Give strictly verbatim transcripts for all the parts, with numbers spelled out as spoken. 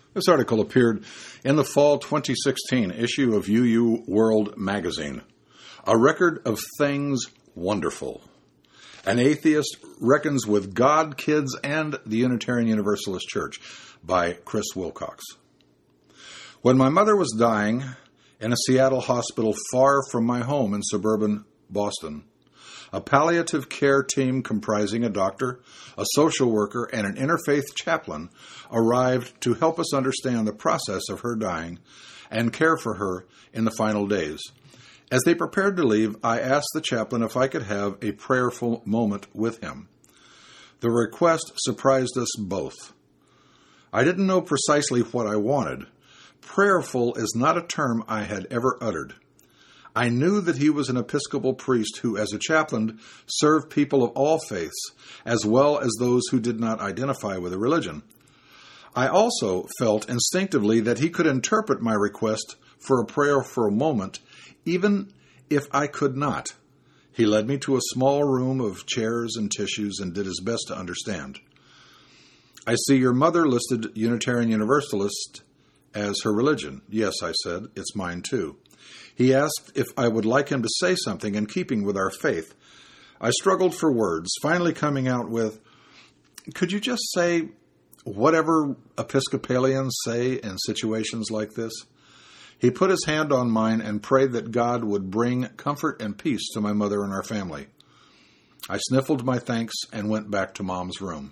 This article appeared in the fall twenty sixteen issue of U U World magazine. A record of things wonderful. An atheist reckons with God, kids, and the Unitarian Universalist Church by Chris Wilcox. When my mother was dying in a Seattle hospital far from my home in suburban Boston, a palliative care team comprising a doctor, a social worker, and an interfaith chaplain arrived to help us understand the process of her dying and care for her in the final days. As they prepared to leave, I asked the chaplain if I could have a prayerful moment with him. The request surprised us both. I didn't know precisely what I wanted. Prayerful is not a term I had ever uttered. I knew that he was an Episcopal priest who, as a chaplain, served people of all faiths, as well as those who did not identify with a religion. I also felt instinctively that he could interpret my request for a prayerful moment, even if I could not. He led me to a small room of chairs and tissues and did his best to understand. I see your mother listed Unitarian Universalist as her religion. Yes, I said, it's mine too. He asked if I would like him to say something in keeping with our faith. I struggled for words, finally coming out with, could you just say whatever Episcopalians say in situations like this? He put his hand on mine and prayed that God would bring comfort and peace to my mother and our family. I sniffled my thanks and went back to Mom's room.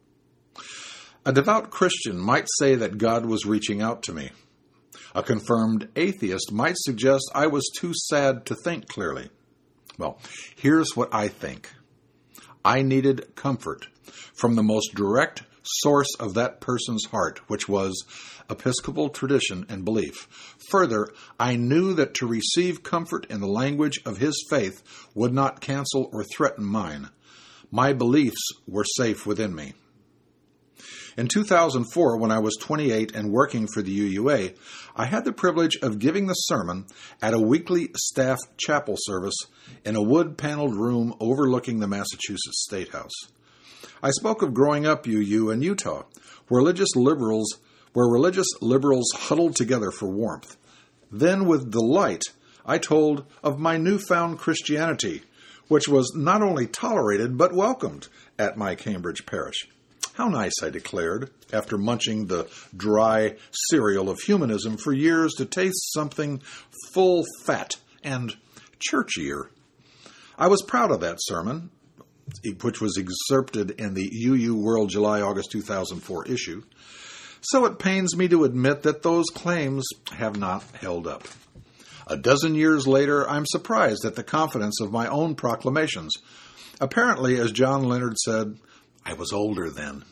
A devout Christian might say that God was reaching out to me. A confirmed atheist might suggest I was too sad to think clearly. Well, here's what I think. I needed comfort from the most direct source of that person's heart, which was Episcopal tradition and belief. Further, I knew that to receive comfort in the language of his faith would not cancel or threaten mine. My beliefs were safe within me. In two thousand four, when I was twenty-eight and working for the U U A, I had the privilege of giving the sermon at a weekly staff chapel service in a wood-paneled room overlooking the Massachusetts State House. I spoke of growing up U U in Utah, where religious liberals, where religious liberals huddled together for warmth. Then, with delight, I told of my newfound Christianity, which was not only tolerated but welcomed at my Cambridge parish. How nice, I declared, after munching the dry cereal of humanism for years to taste something full fat and churchier. I was proud of that sermon, which was excerpted in the U U World July-August two thousand four issue, so it pains me to admit that those claims have not held up. A dozen years later, I'm surprised at the confidence of my own proclamations. Apparently, as John Leonard said, I was older then.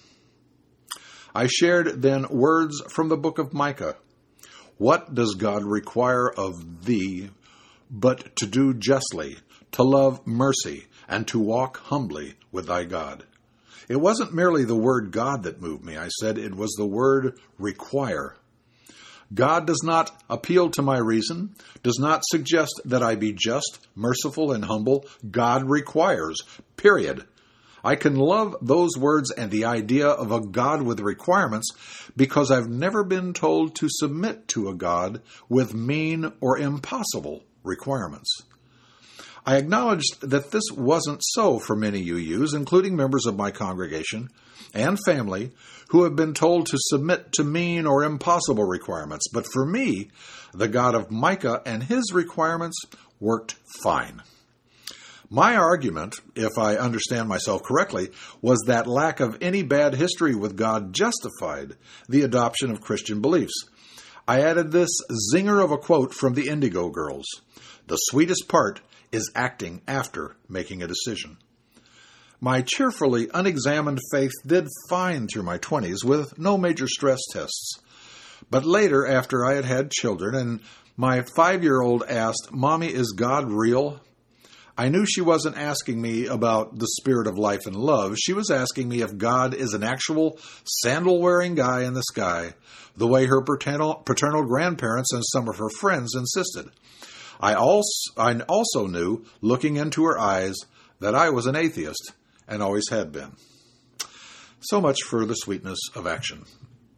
I shared then words from the book of Micah. What does God require of thee but to do justly, to love mercy, and to walk humbly with thy God? It wasn't merely the word God that moved me, I said, it was the word require. God does not appeal to my reason, does not suggest that I be just, merciful, and humble. God requires, period. I can love those words and the idea of a God with requirements because I've never been told to submit to a God with mean or impossible requirements. I acknowledged that this wasn't so for many U Us, including members of my congregation and family, who have been told to submit to mean or impossible requirements. But for me, the God of Micah and his requirements worked fine. My argument, if I understand myself correctly, was that lack of any bad history with God justified the adoption of Christian beliefs. I added this zinger of a quote from the Indigo Girls. The sweetest part is acting after making a decision. My cheerfully unexamined faith did fine through my twenties with no major stress tests. But later, after I had had children and my five-year-old asked, Mommy, is God real? I knew she wasn't asking me about the spirit of life and love. She was asking me if God is an actual sandal-wearing guy in the sky, the way her paternal, paternal grandparents and some of her friends insisted. I also, I also knew, looking into her eyes, that I was an atheist and always had been. So much for the sweetness of action.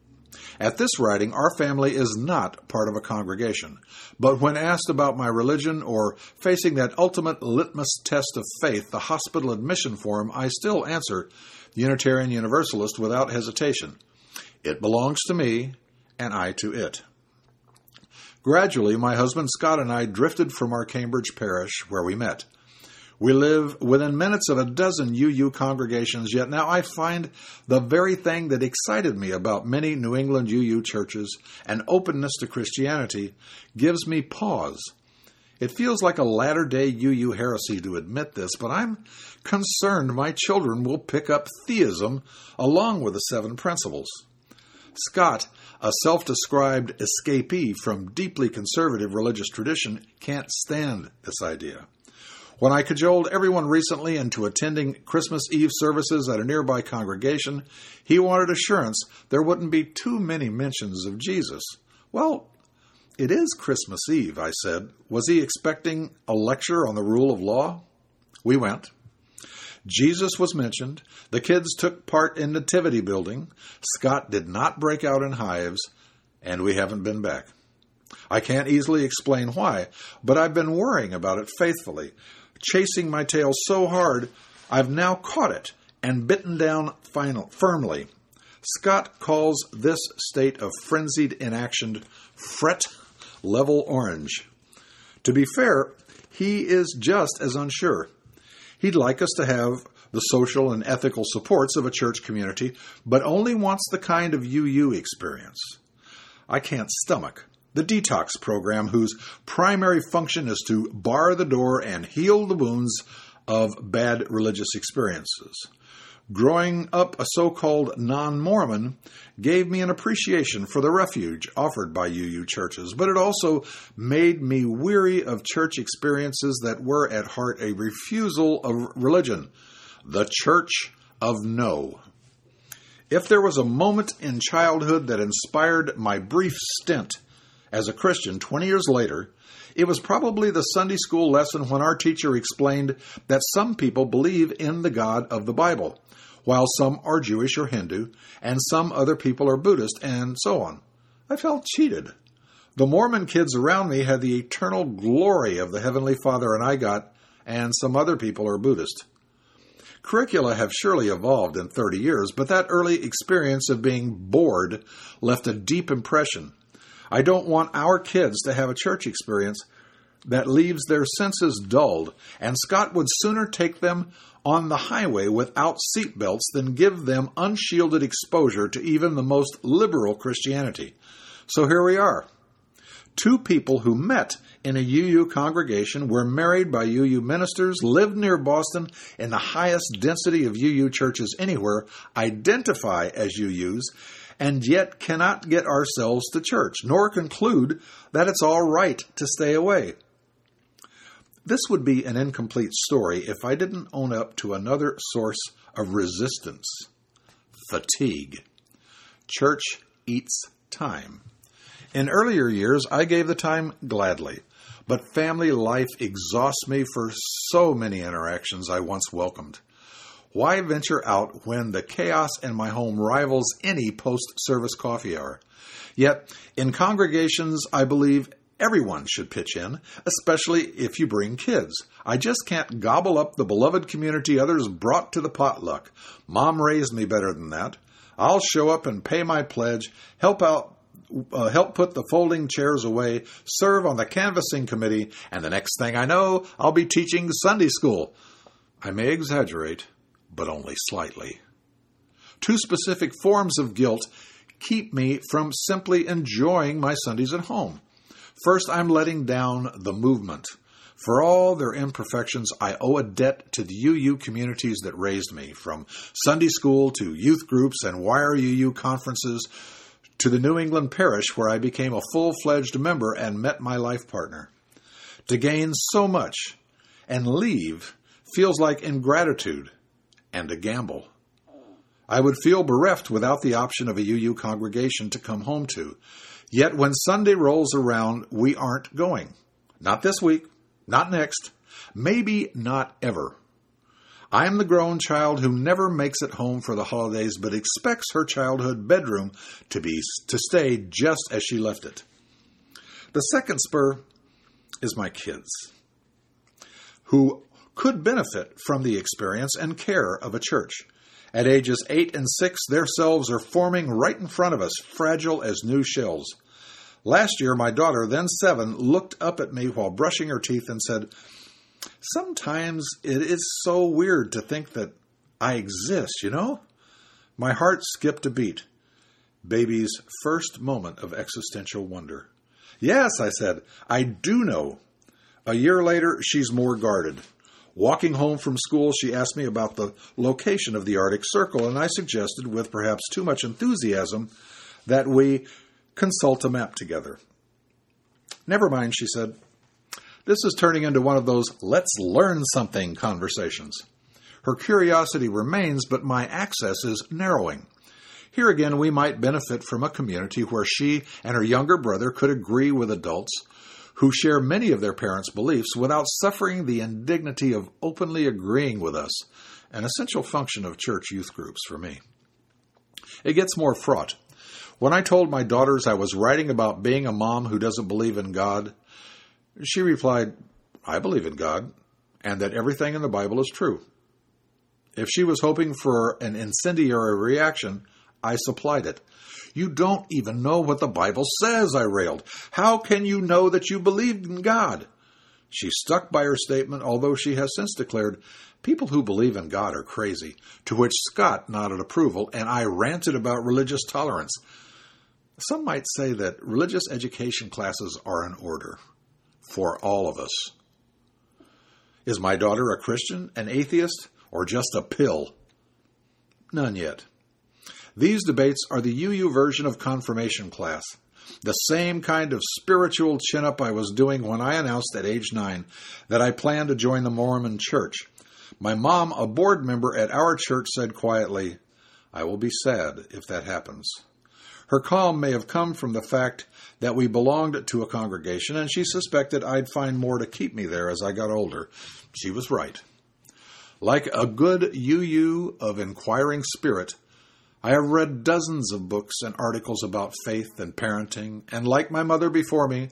At this writing, our family is not part of a congregation. But when asked about my religion or facing that ultimate litmus test of faith, the hospital admission form, I still answer Unitarian Universalist without hesitation. It belongs to me, and I to it. Gradually, my husband Scott and I drifted from our Cambridge parish where we met. We live within minutes of a dozen U U congregations, yet now I find the very thing that excited me about many New England U U churches, an openness to Christianity, gives me pause. It feels like a latter-day U U heresy to admit this, but I'm concerned my children will pick up theism along with the seven principles. Scott, a self-described escapee from deeply conservative religious tradition, can't stand this idea. When I cajoled everyone recently into attending Christmas Eve services at a nearby congregation, he wanted assurance there wouldn't be too many mentions of Jesus. Well, it is Christmas Eve, I said. Was he expecting a lecture on the rule of law? We went. Jesus was mentioned. The kids took part in nativity building. Scott did not break out in hives, and we haven't been back. I can't easily explain why, but I've been worrying about it faithfully, chasing my tail so hard, I've now caught it and bitten down final, firmly. Scott calls this state of frenzied inaction fret level orange. To be fair, he is just as unsure. He'd like us to have the social and ethical supports of a church community, but only wants the kind of U U experience I can't stomach. The detox program, whose primary function is to bar the door and heal the wounds of bad religious experiences. Growing up a so-called non-Mormon gave me an appreciation for the refuge offered by U U churches, but it also made me weary of church experiences that were at heart a refusal of religion, the Church of No. If there was a moment in childhood that inspired my brief stint as a Christian twenty years later, it was probably the Sunday school lesson when our teacher explained that some people believe in the God of the Bible, while some are Jewish or Hindu, and some other people are Buddhist, and so on. I felt cheated. The Mormon kids around me had the eternal glory of the Heavenly Father, and I got, and some other people are Buddhist. Curricula have surely evolved in thirty years, but that early experience of being bored left a deep impression. I don't want our kids to have a church experience that leaves their senses dulled, and Scott would sooner take them on the highway without seatbelts than give them unshielded exposure to even the most liberal Christianity. So here we are. Two people who met in a U U congregation, were married by U U ministers, lived near Boston in the highest density of U U churches anywhere, identify as U Us, and yet cannot get ourselves to church, nor conclude that it's all right to stay away. This would be an incomplete story if I didn't own up to another source of resistance: fatigue. Church eats time. In earlier years, I gave the time gladly, but family life exhausts me for so many interactions I once welcomed. Why venture out when the chaos in my home rivals any post-service coffee hour? Yet, in congregations, I believe everyone should pitch in, especially if you bring kids. I just can't gobble up the beloved community others brought to the potluck. Mom raised me better than that. I'll show up and pay my pledge, help out, uh, help put the folding chairs away, serve on the canvassing committee, and the next thing I know, I'll be teaching Sunday school. I may exaggerate, but only slightly. Two specific forms of guilt keep me from simply enjoying my Sundays at home. First, I'm letting down the movement. For all their imperfections, I owe a debt to the U U communities that raised me, from Sunday school to youth groups and Wire U U conferences to the New England parish where I became a full-fledged member and met my life partner. To gain so much and leave feels like ingratitude and a gamble. I would feel bereft without the option of a U U congregation to come home to. Yet when Sunday rolls around, we aren't going. Not this week, not next, maybe not ever. I am the grown child who never makes it home for the holidays but expects her childhood bedroom to be to stay just as she left it. The second spur is my kids, who could benefit from the experience and care of a church. At ages eight and six, their selves are forming right in front of us, fragile as new shells. Last year, my daughter, then seven, looked up at me while brushing her teeth and said, "Sometimes it is so weird to think that I exist, you know?" My heart skipped a beat. Baby's first moment of existential wonder. "Yes," I said, "I do know." A year later, she's more guarded. Walking home from school, she asked me about the location of the Arctic Circle, and I suggested, with perhaps too much enthusiasm, that we consult a map together. "Never mind," she said. This is turning into one of those let's learn something conversations. Her curiosity remains, but my access is narrowing. Here again, we might benefit from a community where she and her younger brother could agree with adults who share many of their parents' beliefs without suffering the indignity of openly agreeing with us, an essential function of church youth groups for me. It gets more fraught. When I told my daughters I was writing about being a mom who doesn't believe in God, she replied, "I believe in God, and that everything in the Bible is true." If she was hoping for an incendiary reaction, I supplied it. "You don't even know what the Bible says," I railed. "How can you know that you believe in God?" She stuck by her statement, although she has since declared, "People who believe in God are crazy," to which Scott nodded approval, and I ranted about religious tolerance. Some might say that religious education classes are in order for all of us. Is my daughter a Christian, an atheist, or just a pill? None yet. These debates are the U U version of confirmation class, the same kind of spiritual chin-up I was doing when I announced at age nine that I planned to join the Mormon Church. My mom, a board member at our church, said quietly, "I will be sad if that happens." Her calm may have come from the fact that we belonged to a congregation, and she suspected I'd find more to keep me there as I got older. She was right. Like a good U U of inquiring spirit, I have read dozens of books and articles about faith and parenting, and like my mother before me,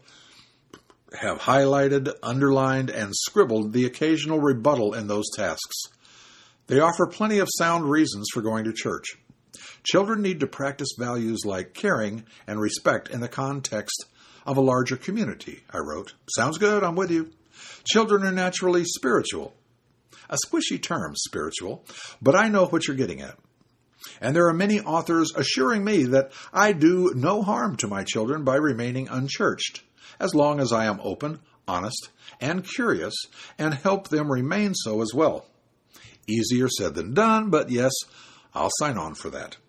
have highlighted, underlined, and scribbled the occasional rebuttal in those tasks. They offer plenty of sound reasons for going to church. Children need to practice values like caring and respect in the context of a larger community, I wrote. Sounds good, I'm with you. Children are naturally spiritual. A squishy term, spiritual, but I know what you're getting at. And there are many authors assuring me that I do no harm to my children by remaining unchurched, as long as I am open, honest, and curious, and help them remain so as well. Easier said than done, but yes, I'll sign on for that.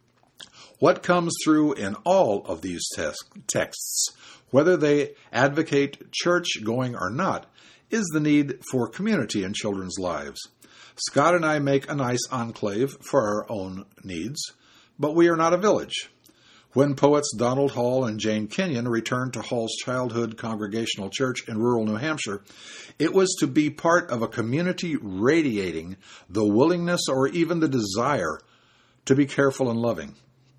What comes through in all of these tes- texts, whether they advocate church going or not, is the need for community in children's lives. Scott and I make a nice enclave for our own needs, but we are not a village. When poets Donald Hall and Jane Kenyon returned to Hall's childhood congregational church in rural New Hampshire, it was to be part of a community radiating the willingness or even the desire to be careful and loving.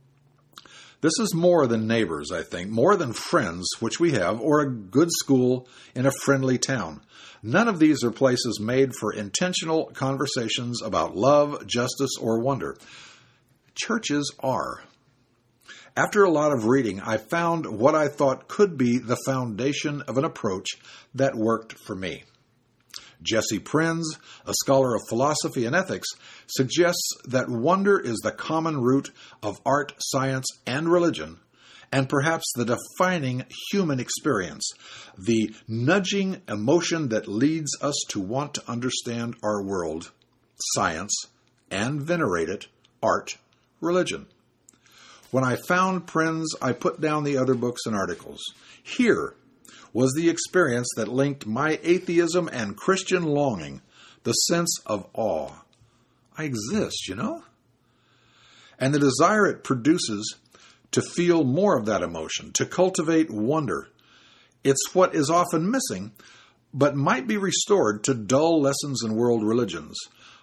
This is more than neighbors, I think, more than friends, which we have, or a good school in a friendly town. None of these are places made for intentional conversations about love, justice, or wonder. Churches are. After a lot of reading, I found what I thought could be the foundation of an approach that worked for me. Jesse Prinz, a scholar of philosophy and ethics, suggests that wonder is the common root of art, science, and religion, and perhaps the defining human experience, the nudging emotion that leads us to want to understand our world, science, and venerate it, art, religion. When I found Prinz, I put down the other books and articles. Here was the experience that linked my atheism and Christian longing, the sense of awe. I exist, you know? And the desire it produces to feel more of that emotion, to cultivate wonder. It's what is often missing, but might be restored to dull lessons in world religions.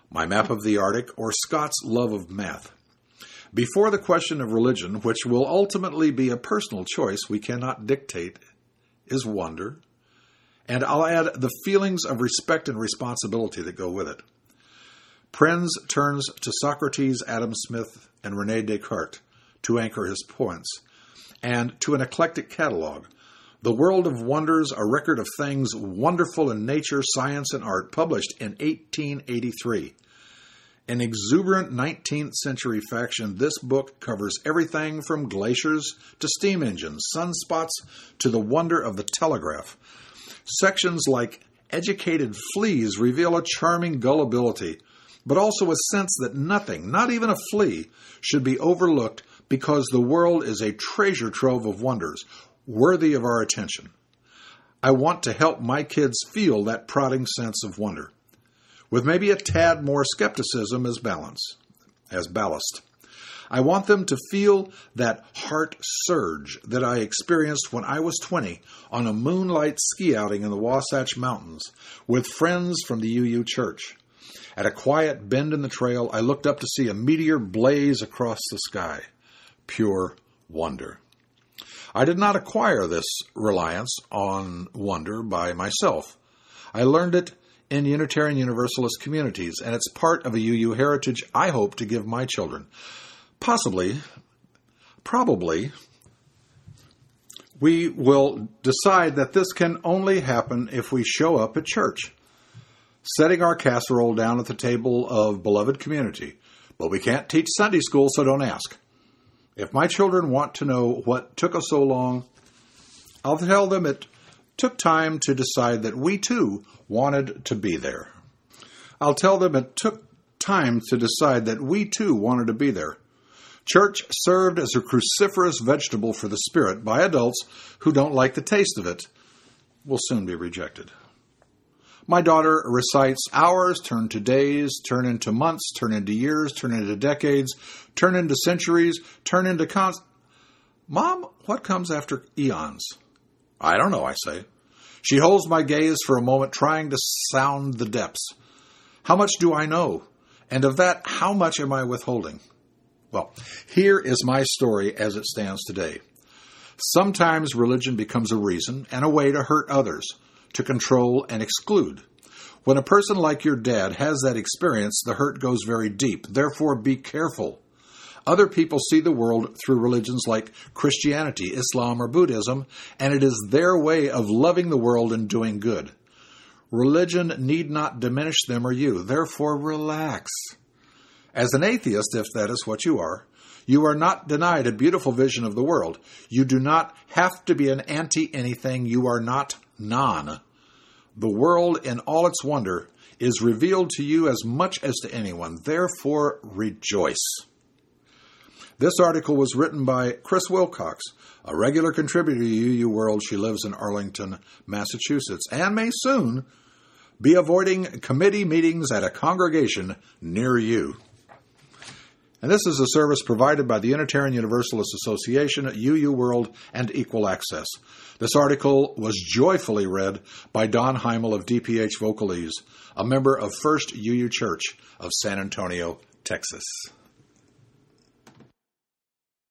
My Map of the Arctic, or Scott's Love of Math. Before the question of religion, which will ultimately be a personal choice we cannot dictate, is wonder. And I'll add the feelings of respect and responsibility that go with it. Prenz turns to Socrates, Adam Smith, and René Descartes to anchor his points, and to an eclectic catalog. The World of Wonders, a record of things wonderful in nature, science, and art, published in eighteen eighty-three. An exuberant nineteenth century faction, this book covers everything from glaciers to steam engines, sunspots to the wonder of the telegraph. Sections like educated fleas reveal a charming gullibility, but also a sense that nothing, not even a flea, should be overlooked because the world is a treasure trove of wonders, worthy of our attention. I want to help my kids feel that prodding sense of wonder, with maybe a tad more skepticism as balance, as ballast. I want them to feel that heart surge that I experienced when I was twenty on a moonlight ski outing in the Wasatch Mountains with friends from the U U Church. At a quiet bend in the trail, I looked up to see a meteor blaze across the sky. Pure wonder. I did not acquire this reliance on wonder by myself. I learned it in Unitarian Universalist communities, and it's part of a U U heritage I hope to give my children. Possibly, probably, we will decide that this can only happen if we show up at church, setting our casserole down at the table of beloved community. But we can't teach Sunday school, so don't ask. If my children want to know what took us so long, I'll tell them it took time to decide that we too wanted to be there. I'll tell them it took time to decide that we too wanted to be there. Church served as a cruciferous vegetable for the spirit by adults who don't like the taste of it will soon be rejected. My daughter recites hours, turn to days, turn into months, turn into years, turn into decades, turn into centuries, turn into cons... Mom, what comes after eons? I don't know, I say. She holds my gaze for a moment, trying to sound the depths. How much do I know? And of that, how much am I withholding? Well, here is my story as it stands today. Sometimes religion becomes a reason and a way to hurt others, to control and exclude. When a person like your dad has that experience, the hurt goes very deep. Therefore, be careful. Other people see the world through religions like Christianity, Islam, or Buddhism, and it is their way of loving the world and doing good. Religion need not diminish them or you. Therefore, relax. As an atheist, if that is what you are, you are not denied a beautiful vision of the world. You do not have to be an anti-anything. You are not non. The world in all its wonder is revealed to you as much as to anyone. Therefore, rejoice. This article was written by Chris Wilcox, a regular contributor to U U World. She lives in Arlington, Massachusetts, and may soon be avoiding committee meetings at a congregation near you. And this is a service provided by the Unitarian Universalist Association, U U World, and Equal Access. This article was joyfully read by Don Heimel of D P H Vocalese, a member of First U U Church of San Antonio, Texas.